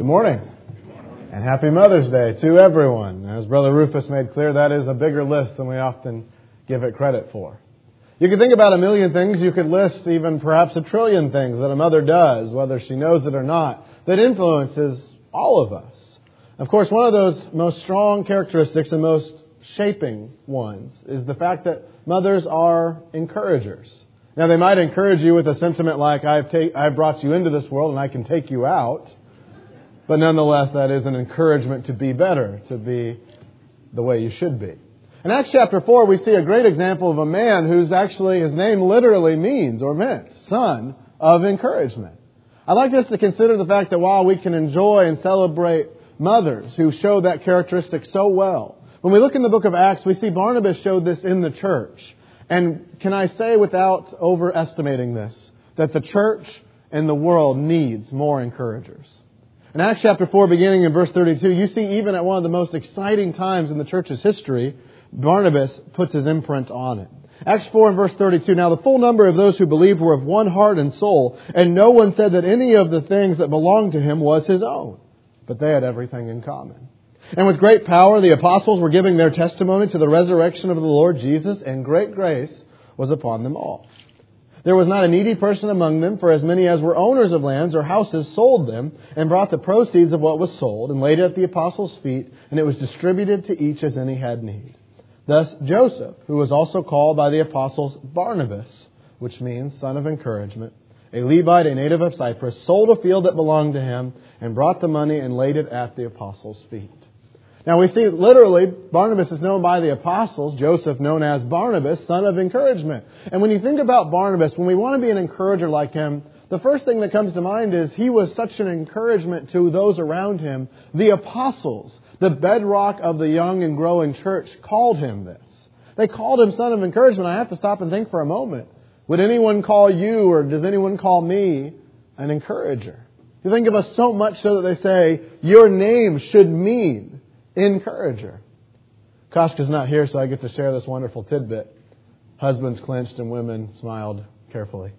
Good morning. And happy Mother's Day to everyone. As Brother Rufus made clear, that is a bigger list than we often give it credit for. You could think about a million things. You could list even perhaps a trillion things that a mother does, whether she knows it or not, that influences all of us. Of course, one of those most strong characteristics and most shaping ones is the fact that mothers are encouragers. Now, they might encourage you with a sentiment like, I've brought you into this world and I can take you out. But nonetheless, that is an encouragement to be better, to be the way you should be. In Acts chapter 4, we see a great example of a man whose actually, his name literally means or meant, son of encouragement. I'd like us to consider the fact that while we can enjoy and celebrate mothers who show that characteristic so well, when we look in the book of Acts, we see Barnabas showed this in the church. And can I say without overestimating this, that the church and the world needs more encouragers. In Acts chapter 4, beginning in verse 32, you see even at one of the most exciting times in the church's history, Barnabas puts his imprint on it. Acts 4 and verse 32, now the full number of those who believed were of one heart and soul, and no one said that any of the things that belonged to him was his own, but they had everything in common. And with great power, the apostles were giving their testimony to the resurrection of the Lord Jesus, and great grace was upon them all. There was not a needy person among them, for as many as were owners of lands or houses sold them, and brought the proceeds of what was sold, and laid it at the apostles' feet, and it was distributed to each as any had need. Thus Joseph, who was also called by the apostles Barnabas, which means son of encouragement, a Levite, a native of Cyprus, sold a field that belonged to him, and brought the money and laid it at the apostles' feet. Now we see literally Barnabas is known by the apostles, Joseph known as Barnabas, son of encouragement. And when you think about Barnabas, when we want to be an encourager like him, the first thing that comes to mind is he was such an encouragement to those around him. The apostles, the bedrock of the young and growing church, called him this. They called him son of encouragement. I have to stop and think for a moment. Would anyone call you, or does anyone call me, an encourager? You think of us so much so that they say, your name should mean encourager. Koshka's not here, so I get to share this wonderful tidbit. Husbands clenched and women smiled carefully.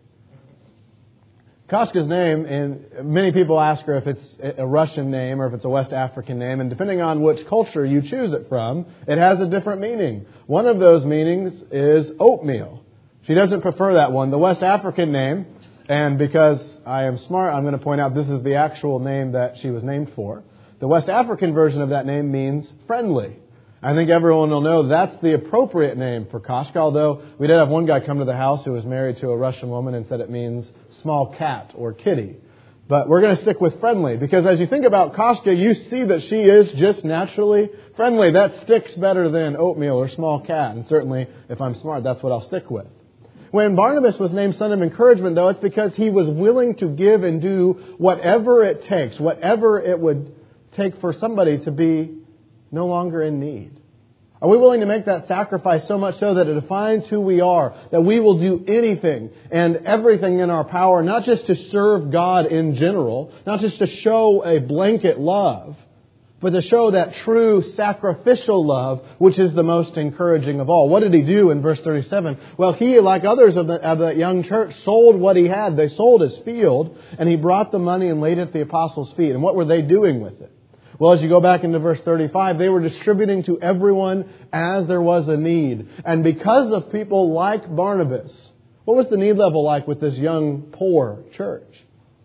Koshka's name, and many people ask her if it's a Russian name or if it's a West African name, and depending on which culture you choose it from, it has a different meaning. One of those meanings is oatmeal. She doesn't prefer that one. The West African name, and because I am smart, I'm going to point out this is the actual name that she was named for. The West African version of that name means friendly. I think everyone will know that's the appropriate name for Koshka, although we did have one guy come to the house who was married to a Russian woman and said it means small cat or kitty. But we're going to stick with friendly, because as you think about Koshka, you see that she is just naturally friendly. That sticks better than oatmeal or small cat, and certainly, if I'm smart, that's what I'll stick with. When Barnabas was named son of encouragement, though, it's because he was willing to give and do whatever it takes, whatever it would take for somebody to be no longer in need. Are we willing to make that sacrifice so much so that it defines who we are, that we will do anything and everything in our power, not just to serve God in general, not just to show a blanket love, but to show that true sacrificial love, which is the most encouraging of all? What did he do in verse 37? Well, he, like others of the young church, sold what he had. They sold his field, and he brought the money and laid it at the apostles' feet. And what were they doing with it? Well, as you go back into verse 35, they were distributing to everyone as there was a need. And because of people like Barnabas, what was the need level like with this young, poor church?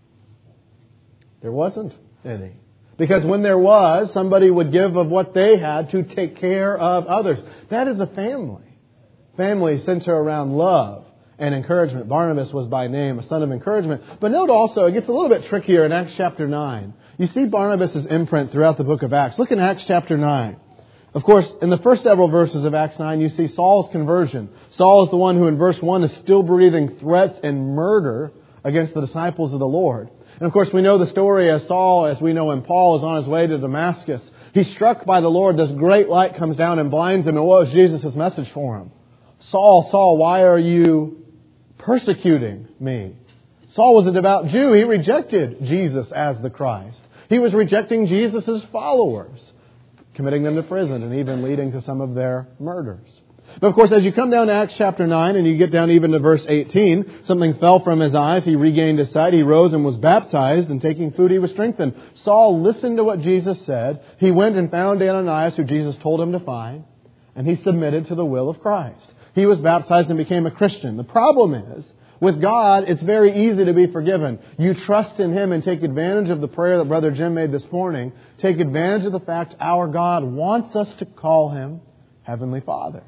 There wasn't any. Because when there was, somebody would give of what they had to take care of others. That is a family. Family centered around love and encouragement. Barnabas was by name a son of encouragement. But note also, it gets a little bit trickier in Acts chapter 9. You see Barnabas' imprint throughout the book of Acts. Look in Acts chapter 9. Of course, in the first several verses of Acts 9, you see Saul's conversion. Saul is the one who in verse 1 is still breathing threats and murder against the disciples of the Lord. And of course, we know the story as Saul, as we know him, Paul is on his way to Damascus. He's struck by the Lord. This great light comes down and blinds him. And what was Jesus' message for him? Saul, Saul, why are you persecuting me? Saul was a devout Jew. He rejected Jesus as the Christ. He was rejecting Jesus' followers, committing them to prison and even leading to some of their murders. But of course, as you come down to Acts chapter 9 and you get down even to verse 18, something fell from his eyes. He regained his sight. He rose and was baptized, and taking food he was strengthened. Saul listened to what Jesus said. He went and found Ananias, who Jesus told him to find, and he submitted to the will of Christ. He was baptized and became a Christian. The problem is, with God, it's very easy to be forgiven. You trust in Him and take advantage of the prayer that Brother Jim made this morning. Take advantage of the fact our God wants us to call Him Heavenly Father.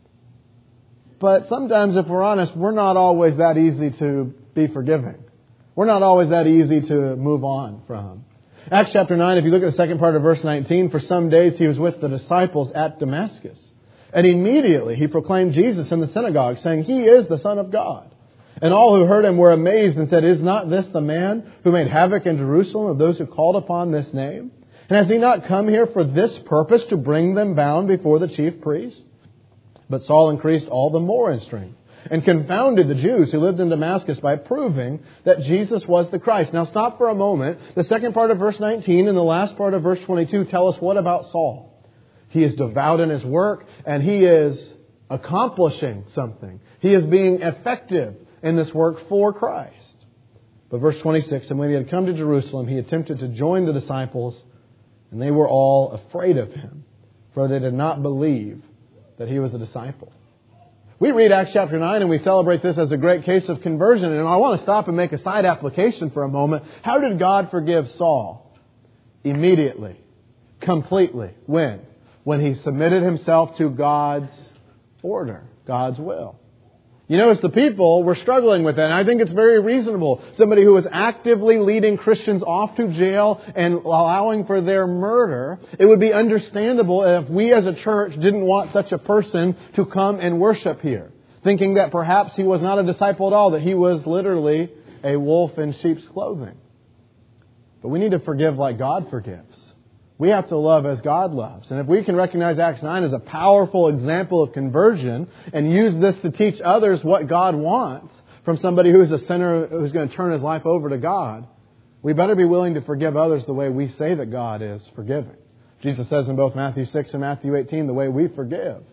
But sometimes, if we're honest, we're not always that easy to be forgiving. We're not always that easy to move on from. Acts chapter 9, if you look at the second part of verse 19, for some days he was with the disciples at Damascus. And immediately he proclaimed Jesus in the synagogue, saying, He is the Son of God. And all who heard him were amazed and said, Is not this the man who made havoc in Jerusalem of those who called upon this name? And has he not come here for this purpose, to bring them bound before the chief priests? But Saul increased all the more in strength and confounded the Jews who lived in Damascus by proving that Jesus was the Christ. Now stop for a moment. The second part of verse 19 and the last part of verse 22 tell us what about Saul? He is devout in his work and he is accomplishing something. He is being effective in this work for Christ. But verse 26, and when he had come to Jerusalem, he attempted to join the disciples, and they were all afraid of him, for they did not believe that he was a disciple. We read Acts chapter 9 and we celebrate this as a great case of conversion. And I want to stop and make a side application for a moment. How did God forgive Saul? Immediately. Completely. When? When he submitted himself to God's order, God's will. You notice the people were struggling with that. And I think it's very reasonable. Somebody who was actively leading Christians off to jail and allowing for their murder, it would be understandable if we as a church didn't want such a person to come and worship here, thinking that perhaps he was not a disciple at all, that he was literally a wolf in sheep's clothing. But we need to forgive like God forgives. We have to love as God loves. And if we can recognize Acts 9 as a powerful example of conversion and use this to teach others what God wants from somebody who is a sinner who's going to turn his life over to God, we better be willing to forgive others the way we say that God is forgiving. Jesus says in both Matthew 6 and Matthew 18, the way we forgive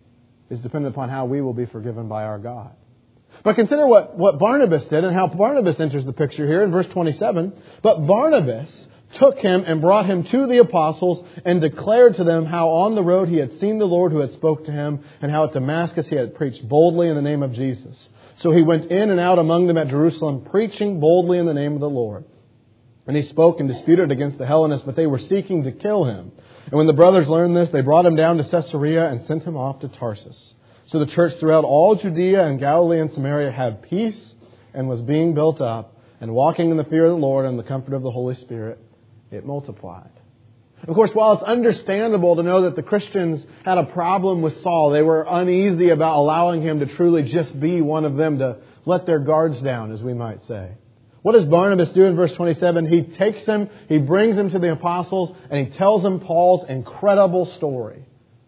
is dependent upon how we will be forgiven by our God. But consider what Barnabas did and how Barnabas enters the picture here in verse 27. But Barnabas took him and brought him to the apostles and declared to them how on the road he had seen the Lord who had spoke to him, and how at Damascus he had preached boldly in the name of Jesus. So he went in and out among them at Jerusalem, preaching boldly in the name of the Lord. And he spoke and disputed against the Hellenists, but they were seeking to kill him. And when the brothers learned this, they brought him down to Caesarea and sent him off to Tarsus. So the church throughout all Judea and Galilee and Samaria had peace and was being built up, and walking in the fear of the Lord and the comfort of the Holy Spirit, it multiplied. Of course, while it's understandable to know that the Christians had a problem with Saul, they were uneasy about allowing him to truly just be one of them, to let their guards down, as we might say. What does Barnabas do in verse 27? He takes him, he brings him to the apostles, and he tells them Paul's incredible story.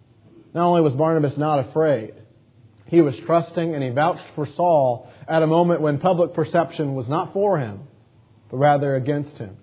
Not only was Barnabas not afraid, he was trusting, and he vouched for Saul at a moment when public perception was not for him, but rather against him.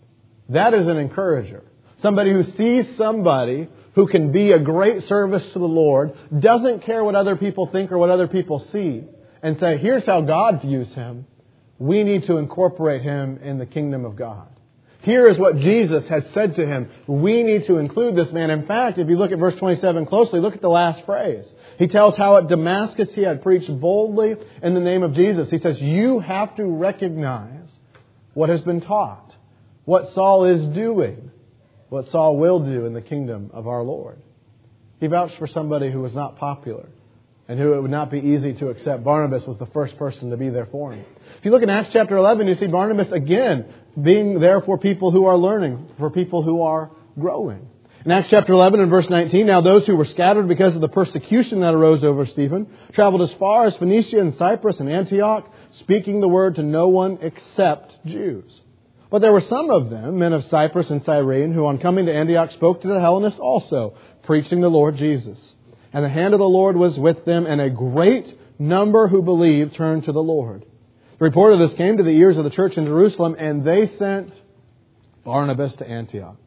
That is an encourager. Somebody who sees somebody who can be a great service to the Lord, doesn't care what other people think or what other people see, and say, here's how God views him. We need to incorporate him in the kingdom of God. Here is what Jesus has said to him. We need to include this man. In fact, if you look at verse 27 closely, look at the last phrase. He tells how at Damascus he had preached boldly in the name of Jesus. He says, you have to recognize what has been taught. What Saul is doing, what Saul will do in the kingdom of our Lord. He vouched for somebody who was not popular and who it would not be easy to accept. Barnabas was the first person to be there for him. If you look in Acts chapter 11, you see Barnabas again being there for people who are learning, for people who are growing. In Acts chapter 11 and verse 19, now those who were scattered because of the persecution that arose over Stephen traveled as far as Phoenicia and Cyprus and Antioch, speaking the word to no one except Jews. But there were some of them, men of Cyprus and Cyrene, who on coming to Antioch spoke to the Hellenists also, preaching the Lord Jesus. And the hand of the Lord was with them, and a great number who believed turned to the Lord. The report of this came to the ears of the church in Jerusalem, and they sent Barnabas to Antioch.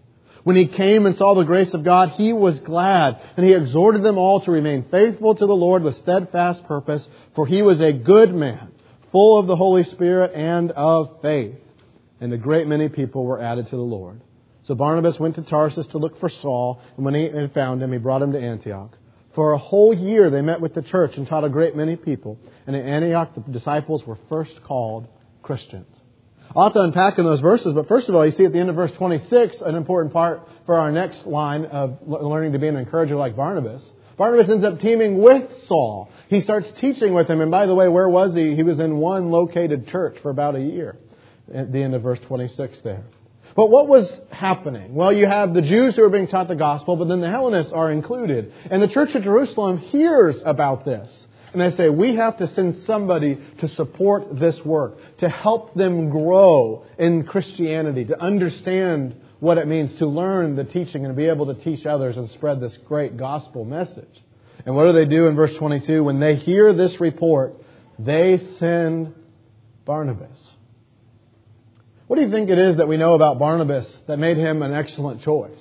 When he came and saw the grace of God, he was glad, and he exhorted them all to remain faithful to the Lord with steadfast purpose, for he was a good man, full of the Holy Spirit and of faith. And a great many people were added to the Lord. So Barnabas went to Tarsus to look for Saul, and when he had found him, he brought him to Antioch. For a whole year they met with the church and taught a great many people. And in Antioch the disciples were first called Christians. I'll have to unpack in those verses, but first of all, you see at the end of verse 26, an important part for our next line of learning to be an encourager like Barnabas. Barnabas ends up teaming with Saul. He starts teaching with him, and by the way, where was he? He was in one located church for about a year at the end of verse 26 there. But what was happening? Well, you have the Jews who are being taught the gospel, but then the Hellenists are included. And the church of Jerusalem hears about this. And they say, we have to send somebody to support this work, to help them grow in Christianity, to understand what it means to learn the teaching and be able to teach others and spread this great gospel message. And what do in verse 22? When they hear this report, they send Barnabas. What do you think it is that we know about Barnabas that made him an excellent choice?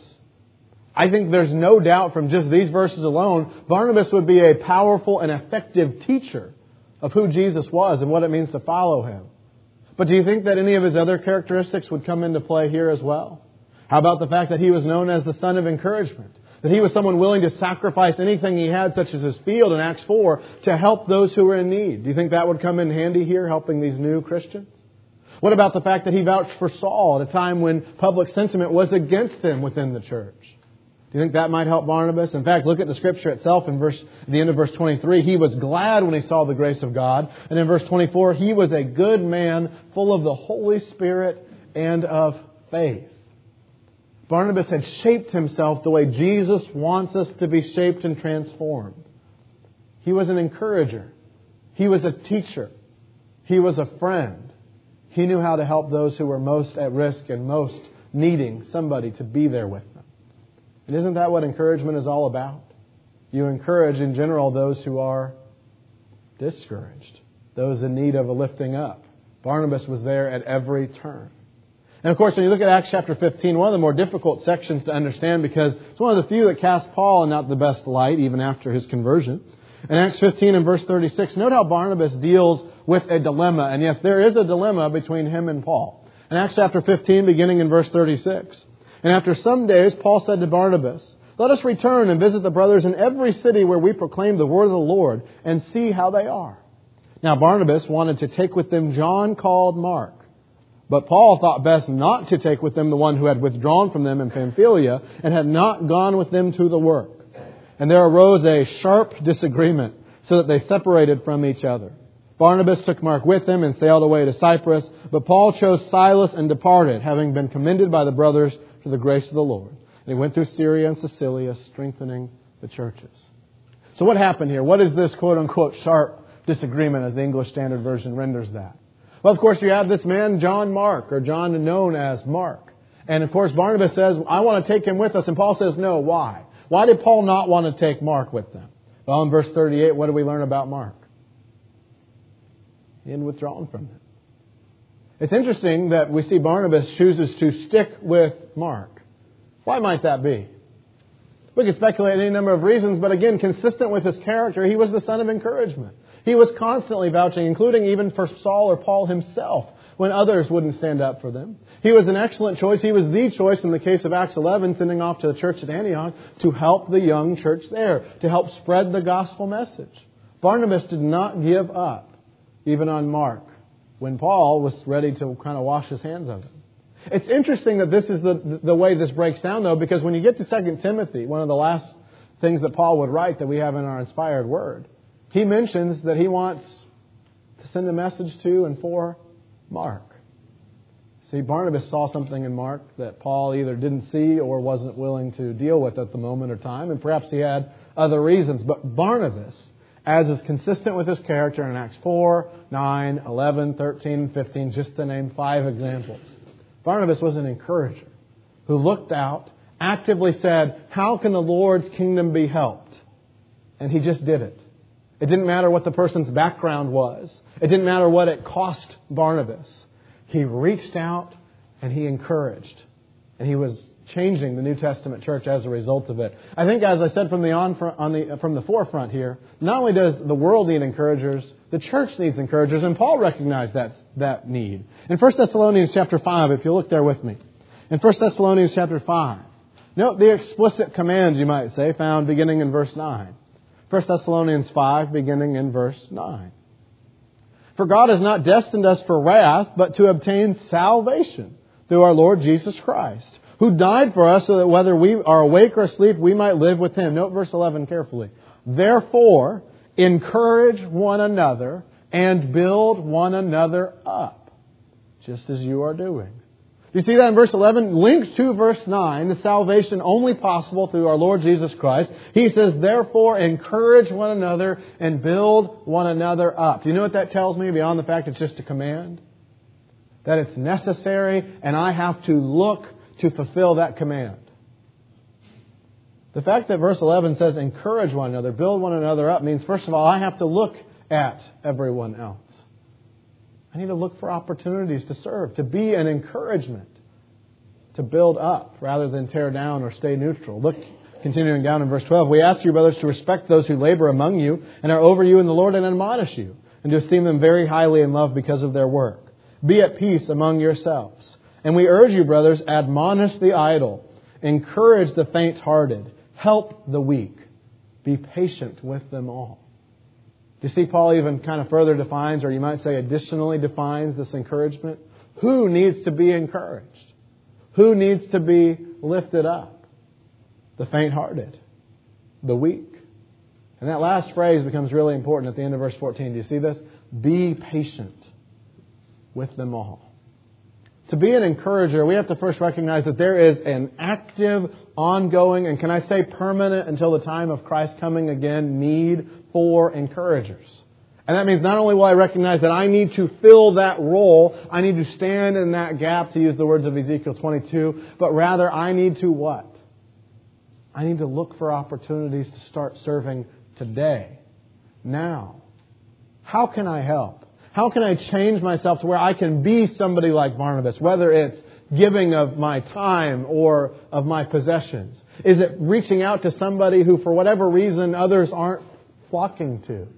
I think there's no doubt from just these verses alone, Barnabas would be a powerful and effective teacher of who Jesus was and what it means to follow Him. But do you think that any of his other characteristics would come into play here as well? How about the fact that he was known as the son of encouragement? That he was someone willing to sacrifice anything he had, such as his field in Acts 4, to help those who were in need. Do you think that would come in handy here, helping these new Christians? What about the fact that he vouched for Saul at a time when public sentiment was against him within the church? Do you think that might help Barnabas? In fact, look at the scripture itself in the end of verse 23. He was glad when he saw the grace of God. And in verse 24, he was a good man, full of the Holy Spirit and of faith. Barnabas had shaped himself the way Jesus wants us to be shaped and transformed. He was an encourager. He was a teacher. He was a friend. He knew how to help those who were most at risk and most needing somebody to be there with them. And isn't that what encouragement is all about? You encourage in general those who are discouraged, those in need of a lifting up. Barnabas was there at every turn. And of course, when you look at Acts chapter 15, one of the more difficult sections to understand because it's one of the few that cast Paul in not the best light, even after his conversion. In Acts 15 and verse 36, note how Barnabas deals with a dilemma. And yes, there is a dilemma between him and Paul. In Acts chapter 15, beginning in verse 36. And after some days, Paul said to Barnabas, "Let us return and visit the brothers in every city where we proclaim the word of the Lord and see how they are." Now Barnabas wanted to take with them John called Mark. But Paul thought best not to take with them the one who had withdrawn from them in Pamphylia and had not gone with them to the work. And there arose a sharp disagreement, so that they separated from each other. Barnabas took Mark with him and sailed away to Cyprus, but Paul chose Silas and departed, having been commended by the brothers to the grace of the Lord. And he went through Syria and Cilicia, strengthening the churches. So what happened here? What is this quote-unquote sharp disagreement, as the English Standard Version renders that? Well, of course, you have this man, John Mark, or John known as Mark. And of course, Barnabas says, I want to take him with us. And Paul says, no. Why? Why did Paul not want to take Mark with them? Well, in verse 38, what do we learn about Mark? He had withdrawn from them. It's interesting that we see Barnabas chooses to stick with Mark. Why might that be? We could speculate any number of reasons, but again, consistent with his character, he was the son of encouragement. He was constantly vouching, including even for Saul or Paul himself, when others wouldn't stand up for them. He was an excellent choice. He was the choice in the case of Acts 11, sending off to the church at Antioch to help the young church there, to help spread the gospel message. Barnabas did not give up, even on Mark, when Paul was ready to kind of wash his hands of him. It's interesting that this is the way this breaks down, though, because when you get to 2 Timothy, one of the last things that Paul would write that we have in our inspired word, he mentions that he wants to send a message to and for Mark. See, Barnabas saw something in Mark that Paul either didn't see or wasn't willing to deal with at the moment or time, and perhaps he had other reasons. But Barnabas, as is consistent with his character in Acts 4, 9, 11, 13, 15, just to name 5 examples, Barnabas was an encourager who looked out, actively said, how can the Lord's kingdom be helped? And he just did it. It didn't matter what the person's background was. It didn't matter what it cost Barnabas. He reached out and he encouraged. And he was changing the New Testament church as a result of it. I think, as I said from the forefront here, not only does the world need encouragers, the church needs encouragers, and Paul recognized that need. In 1 Thessalonians chapter 5, if you look there with me, in 1 Thessalonians chapter 5, note the explicit command, you might say, found beginning in verse 9. 1 Thessalonians 5, beginning in verse 9. For God has not destined us for wrath, but to obtain salvation through our Lord Jesus Christ, who died for us so that whether we are awake or asleep, we might live with Him. Note verse 11 carefully. Therefore, encourage one another and build one another up, just as you are doing. You see that in verse 11? Linked to verse 9, the salvation only possible through our Lord Jesus Christ. He says, therefore, encourage one another and build one another up. Do you know what that tells me beyond the fact it's just a command? That it's necessary and I have to look to fulfill that command. The fact that verse 11 says encourage one another, build one another up, means first of all I have to look at everyone else. I need to look for opportunities to serve, to be an encouragement, to build up rather than tear down or stay neutral. Look, continuing down in verse 12, we ask you, brothers, to respect those who labor among you and are over you in the Lord and admonish you, and to esteem them very highly in love because of their work. Be at peace among yourselves. And we urge you, brothers, admonish the idle, encourage the faint-hearted, help the weak, be patient with them all. Do you see Paul even kind of further defines, or you might say additionally defines this encouragement? Who needs to be encouraged? Who needs to be lifted up? The faint-hearted, the weak. And that last phrase becomes really important at the end of verse 14. Do you see this? Be patient with them all. To be an encourager, we have to first recognize that there is an active, ongoing, and can I say permanent until the time of Christ coming again, need for encouragers. And that means not only will I recognize that I need to fill that role, I need to stand in that gap, to use the words of Ezekiel 22, but rather I need to what? I need to look for opportunities to start serving today, now. How can I help? How can I change myself to where I can be somebody like Barnabas, whether it's giving of my time or of my possessions? Is it reaching out to somebody who, for whatever reason, others aren't flocking to?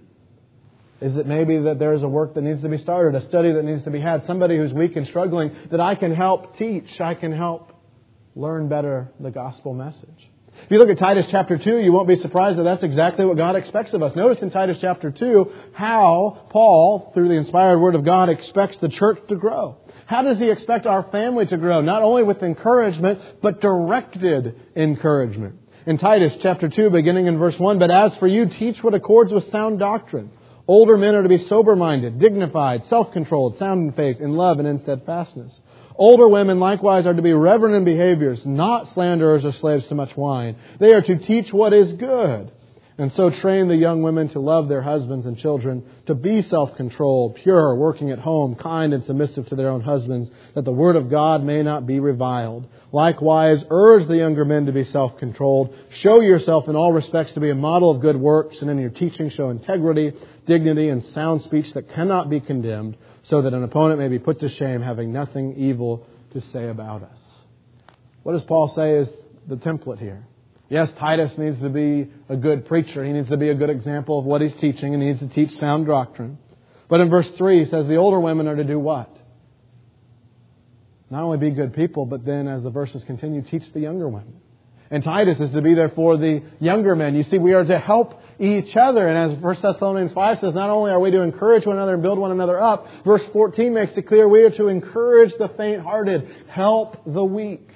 Is it maybe that there's a work that needs to be started, a study that needs to be had, somebody who's weak and struggling that I can help teach, I can help learn better the gospel message? If you look at Titus chapter 2, you won't be surprised that that's exactly what God expects of us. Notice in Titus chapter 2 how Paul, through the inspired Word of God, expects the church to grow. How does he expect our family to grow? Not only with encouragement, but directed encouragement. In Titus chapter 2, beginning in verse 1, but as for you, teach what accords with sound doctrine. Older men are to be sober-minded, dignified, self-controlled, sound in faith, in love, and in steadfastness. Older women likewise are to be reverent in behaviors, not slanderers or slaves to much wine. They are to teach what is good, and so train the young women to love their husbands and children, to be self-controlled, pure, working at home, kind and submissive to their own husbands, that the word of God may not be reviled. Likewise, urge the younger men to be self-controlled. Show yourself in all respects to be a model of good works, and in your teaching show integrity, dignity, and sound speech that cannot be condemned, so that an opponent may be put to shame, having nothing evil to say about us. What does Paul say is the template here? Yes, Titus needs to be a good preacher. He needs to be a good example of what he's teaching, and he needs to teach sound doctrine. But in verse 3, he says the older women are to do what? Not only be good people, but then as the verses continue, teach the younger women. And Titus is to be there for the younger men. You see, we are to help each other. And as 1 Thessalonians 5 says, not only are we to encourage one another and build one another up, verse 14 makes it clear we are to encourage the faint-hearted, help the weak.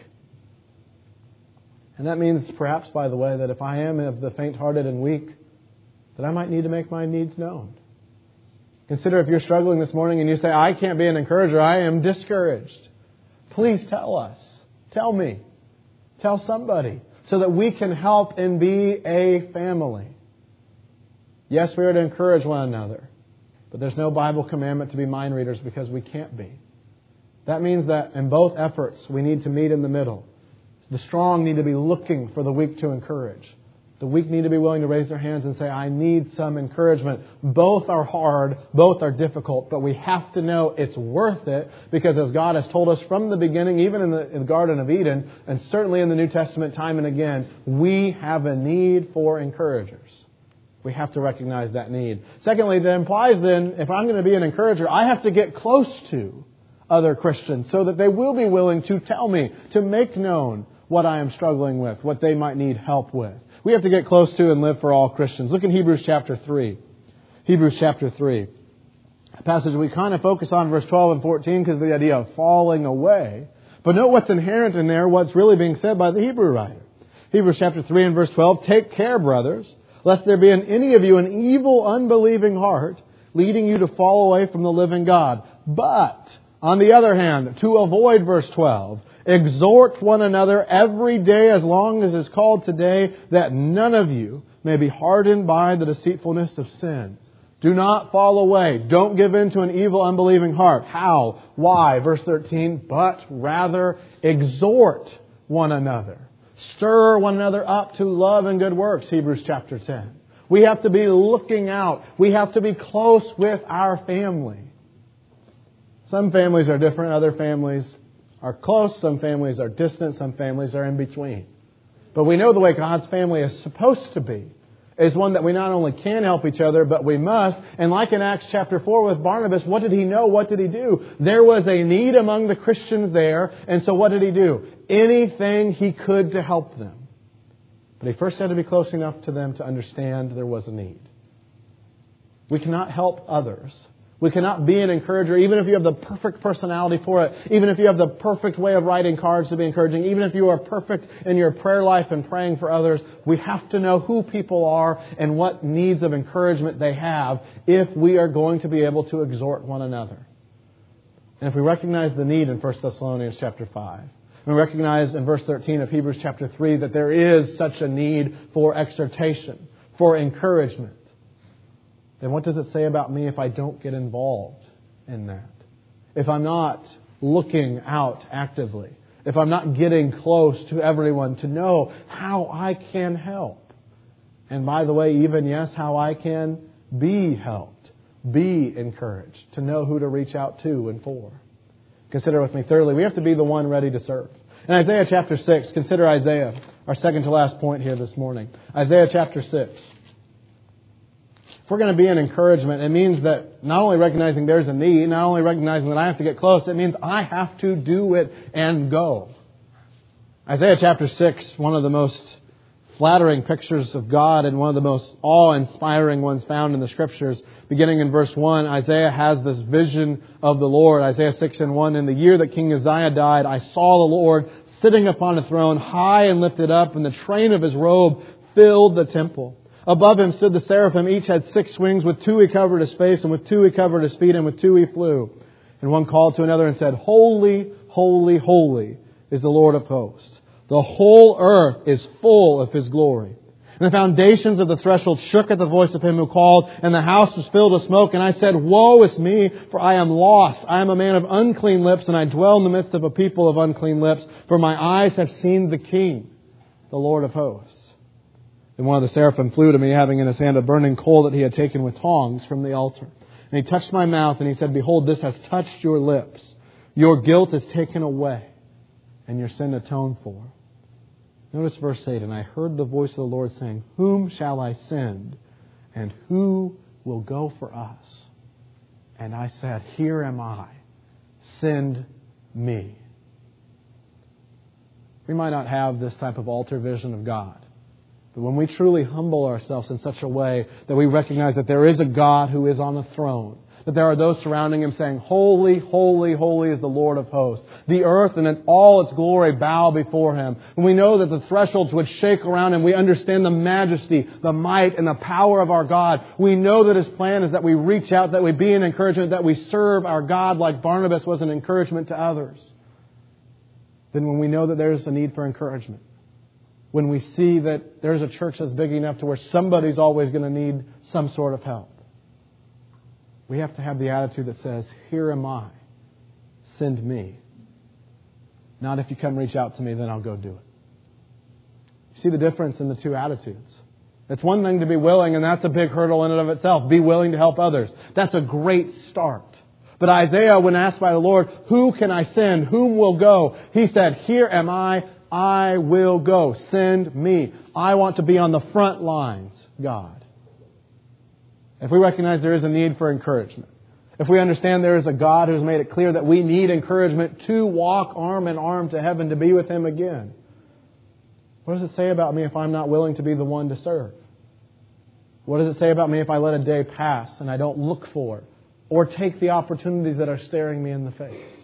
And that means perhaps, by the way, that if I am of the faint-hearted and weak, that I might need to make my needs known. Consider if you're struggling this morning and you say, I can't be an encourager, I am discouraged. Please tell us. Tell me. Tell somebody so that we can help and be a family. Yes, we are to encourage one another, but there's no Bible commandment to be mind readers because we can't be. That means that in both efforts, we need to meet in the middle. The strong need to be looking for the weak to encourage. The weak need to be willing to raise their hands and say, I need some encouragement. Both are hard, both are difficult, but we have to know it's worth it because as God has told us from the beginning, even in the Garden of Eden, and certainly in the New Testament time and again, we have a need for encouragers. We have to recognize that need. Secondly, that implies then, if I'm going to be an encourager, I have to get close to other Christians so that they will be willing to tell me, to make known what I am struggling with, what they might need help with. We have to get close to and live for all Christians. Look in Hebrews chapter 3. Hebrews chapter 3. A passage we kind of focus on verse 12 and 14 because of the idea of falling away. But note what's inherent in there, what's really being said by the Hebrew writer. Hebrews chapter 3 and verse 12. Take care, brothers, lest there be in any of you an evil, unbelieving heart, leading you to fall away from the living God. But, on the other hand, to avoid verse 12, exhort one another every day as long as is called today, that none of you may be hardened by the deceitfulness of sin. Do not fall away. Don't give in to an evil, unbelieving heart. How? Why? Verse 13, but rather exhort one another. Stir one another up to love and good works, Hebrews chapter 10. We have to be looking out. We have to be close with our family. Some families are different. Other families are close. Some families are distant. Some families are in between. But we know the way God's family is supposed to be is one that we not only can help each other, but we must. And like in Acts chapter 4 with Barnabas, what did he know? What did he do? There was a need among the Christians there. And so what did he do? Anything he could to help them. But he first had to be close enough to them to understand there was a need. We cannot help others. We cannot be an encourager, even if you have the perfect personality for it, even if you have the perfect way of writing cards to be encouraging, even if you are perfect in your prayer life and praying for others. We have to know who people are and what needs of encouragement they have if we are going to be able to exhort one another. And if we recognize the need in 1 Thessalonians chapter 5, we recognize in verse 13 of Hebrews chapter 3 that there is such a need for exhortation, for encouragement, then what does it say about me if I don't get involved in that? If I'm not looking out actively, if I'm not getting close to everyone to know how I can help. And by the way, even, yes, how I can be helped, be encouraged, to know who to reach out to and for. Consider with me, thirdly, we have to be the one ready to serve. In Isaiah chapter 6, consider Isaiah, our second to last point here this morning. Isaiah chapter 6. If we're going to be an encouragement, it means that not only recognizing there's a need, not only recognizing that I have to get close, it means I have to do it and go. Isaiah chapter 6, one of the most flattering pictures of God and one of the most awe-inspiring ones found in the Scriptures. Beginning in verse 1, Isaiah has this vision of the Lord. Isaiah 6 and 1, in the year that King Uzziah died, I saw the Lord sitting upon a throne, high and lifted up, and the train of His robe filled the temple. Above Him stood the seraphim. Each had 6 wings. With 2 He covered His face, and with 2 He covered His feet, and with 2 He flew. And one called to another and said, Holy, holy, holy is the Lord of hosts. The whole earth is full of His glory. And the foundations of the threshold shook at the voice of Him who called, and the house was filled with smoke. And I said, Woe is me, for I am lost. I am a man of unclean lips, and I dwell in the midst of a people of unclean lips. For my eyes have seen the King, the Lord of hosts. And one of the seraphim flew to me, having in his hand a burning coal that he had taken with tongs from the altar. And he touched my mouth, and he said, Behold, this has touched your lips. Your guilt is taken away, and your sin atoned for. Notice verse 8, and I heard the voice of the Lord saying, Whom shall I send, and who will go for us? And I said, Here am I, send me. We might not have this type of altar vision of God. But when we truly humble ourselves in such a way that we recognize that there is a God who is on a throne, that there are those surrounding Him saying, Holy, holy, holy is the Lord of hosts. The earth and in all its glory bow before Him. And we know that the thresholds would shake around Him. We understand the majesty, the might, and the power of our God. We know that His plan is that we reach out, that we be an encouragement, that we serve our God like Barnabas was an encouragement to others. Then when we know that there's a need for encouragement, when we see that there's a church that's big enough to where somebody's always going to need some sort of help, we have to have the attitude that says, Here am I, send me. Not if you come reach out to me, then I'll go do it. You see the difference in the two attitudes. It's one thing to be willing, and that's a big hurdle in and of itself. Be willing to help others. That's a great start. But Isaiah, when asked by the Lord, who can I send? Whom will go? He said, here am I will go. Send me. I want to be on the front lines, God. If we recognize there is a need for encouragement, if we understand there is a God who has made it clear that we need encouragement to walk arm in arm to heaven to be with Him again, what does it say about me if I'm not willing to be the one to serve? What does it say about me if I let a day pass and I don't look for or take the opportunities that are staring me in the face?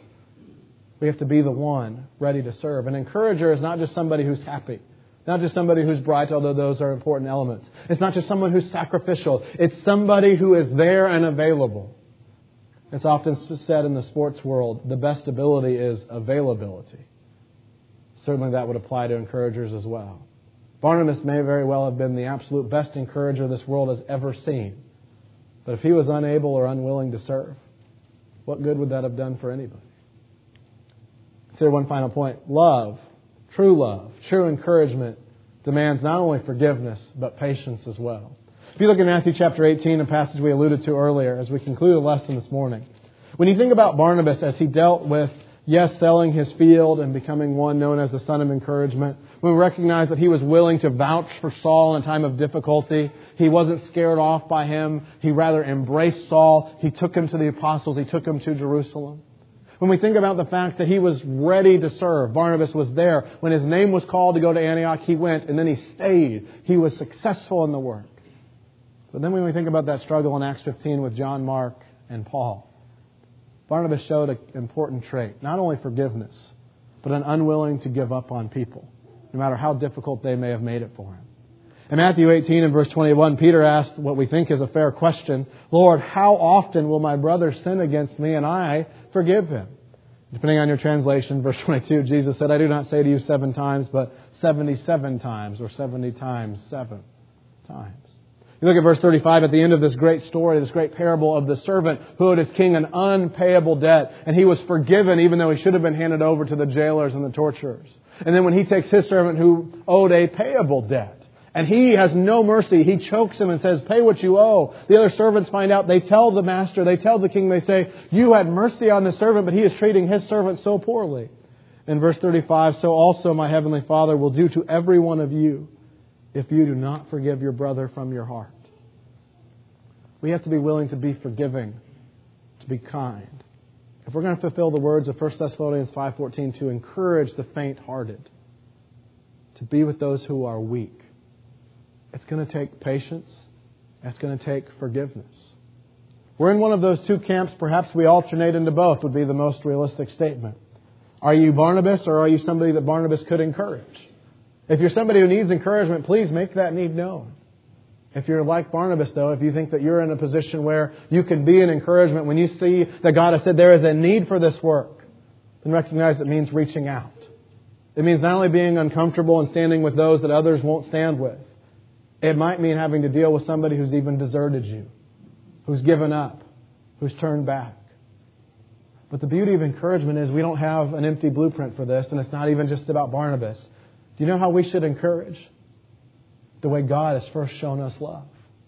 We have to be the one ready to serve. An encourager is not just somebody who's happy, not just somebody who's bright, although those are important elements. It's not just someone who's sacrificial. It's somebody who is there and available. It's often said in the sports world, the best ability is availability. Certainly that would apply to encouragers as well. Barnabas may very well have been the absolute best encourager this world has ever seen. But if he was unable or unwilling to serve, what good would that have done for anybody? Consider one final point. Love, true encouragement demands not only forgiveness, but patience as well. If you look at Matthew chapter 18, a passage we alluded to earlier, as we conclude the lesson this morning, when you think about Barnabas as he dealt with, selling his field and becoming one known as the son of encouragement, we recognize that he was willing to vouch for Saul in a time of difficulty. He wasn't scared off by him. He rather embraced Saul. He took him to the apostles. He took him to Jerusalem. When we think about the fact that he was ready to serve, Barnabas was there. When his name was called to go to Antioch, he went, and then he stayed. He was successful in the work. But then when we think about that struggle in Acts 15 with John Mark and Paul, Barnabas showed an important trait, not only forgiveness, but an unwilling to give up on people, no matter how difficult they may have made it for him. In Matthew 18 and verse 21, Peter asked what we think is a fair question, Lord, how often will my brother sin against me and I forgive him? Depending on your translation, verse 22, Jesus said, I do not say to you 7 times, but 77 times, or 70 times 7 times. You look at verse 35 at the end of this great story, this great parable of the servant who owed his king an unpayable debt. And he was forgiven even though he should have been handed over to the jailers and the torturers. And then when he takes his servant who owed a payable debt, and he has no mercy, he chokes him and says, pay what you owe. The other servants find out, they tell the master, they tell the king, they say, you had mercy on the servant, but he is treating his servant so poorly. In verse 35, so also my heavenly Father will do to every one of you if you do not forgive your brother from your heart. We have to be willing to be forgiving, to be kind. If we're going to fulfill the words of 1 Thessalonians 5:14, to encourage the faint-hearted, to be with those who are weak, it's going to take patience. It's going to take forgiveness. We're in one of those two camps. Perhaps we alternate into both would be the most realistic statement. Are you Barnabas, or are you somebody that Barnabas could encourage? If you're somebody who needs encouragement, please make that need known. If you're like Barnabas, though, if you think that you're in a position where you can be an encouragement when you see that God has said there is a need for this work, then recognize it means reaching out. It means not only being uncomfortable and standing with those that others won't stand with. It might mean having to deal with somebody who's even deserted you, who's given up, who's turned back. But the beauty of encouragement is we don't have an empty blueprint for this, and it's not even just about Barnabas. Do you know how we should encourage? The way God has first shown us love.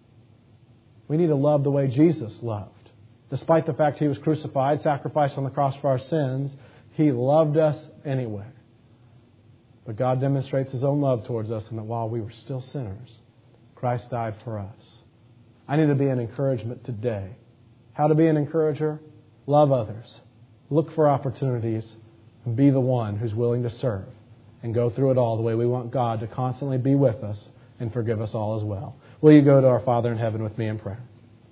We need to love the way Jesus loved. Despite the fact He was crucified, sacrificed on the cross for our sins, He loved us anyway. But God demonstrates His own love towards us in that while we were still sinners, Christ died for us. I need to be an encouragement today. How to be an encourager? Love others. Look for opportunities and be the one who's willing to serve and go through it all the way we want God to constantly be with us and forgive us all as well. Will you go to our Father in heaven with me in prayer?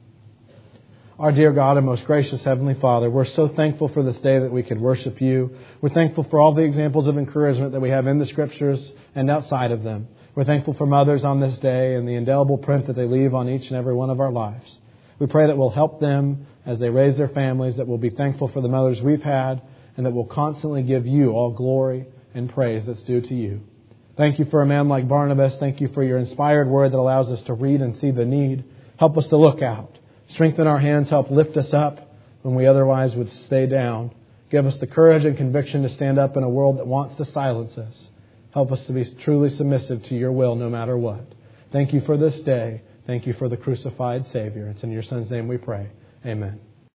Our dear God and most gracious Heavenly Father, we're so thankful for this day that we can worship You. We're thankful for all the examples of encouragement that we have in the Scriptures and outside of them. We're thankful for mothers on this day and the indelible print that they leave on each and every one of our lives. We pray that we'll help them as they raise their families, that we'll be thankful for the mothers we've had, and that we'll constantly give You all glory and praise that's due to You. Thank You for a man like Barnabas. Thank You for Your inspired word that allows us to read and see the need. Help us to look out. Strengthen our hands. Help lift us up when we otherwise would stay down. Give us the courage and conviction to stand up in a world that wants to silence us. Help us to be truly submissive to Your will no matter what. Thank you for this day. Thank you for the crucified Savior. It's in your Son's name we pray. Amen.